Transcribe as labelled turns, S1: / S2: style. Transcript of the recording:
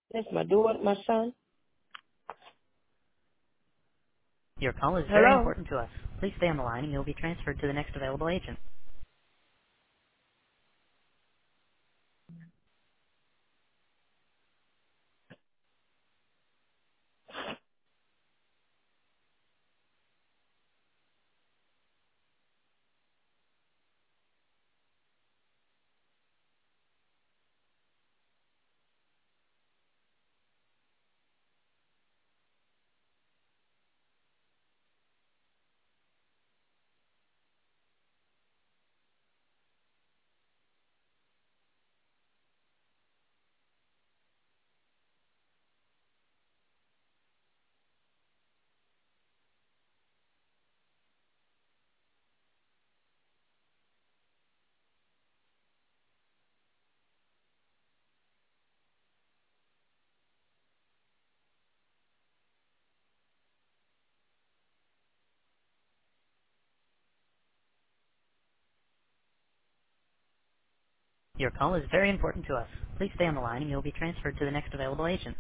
S1: That's my daughter, my son.
S2: Your call is very
S1: Hello?
S2: important to us. Please stay on the line and you'll be transferred to the next available agent. Your call is very important to us. Please stay on the line and you'll be transferred to the next available agent.